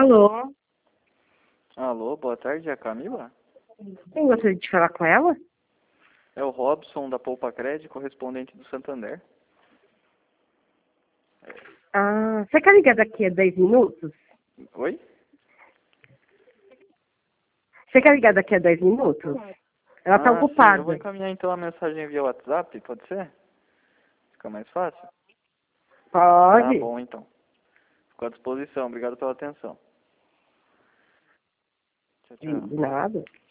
Alô? Alô, boa tarde, é a Camila? Quem gostaria de falar com ela? É o Robson da Poupa Cred, correspondente do Santander. Ah, você quer ligar daqui a 10 minutos? Oi? Você quer ligar daqui a 10 minutos? Ela tá Sim, eu vou ocupada. encaminhar então a mensagem via WhatsApp, pode ser? Fica mais fácil? Tá Pode. bom então. Fico à disposição, obrigado pela atenção. Tchau, tchau. De nada.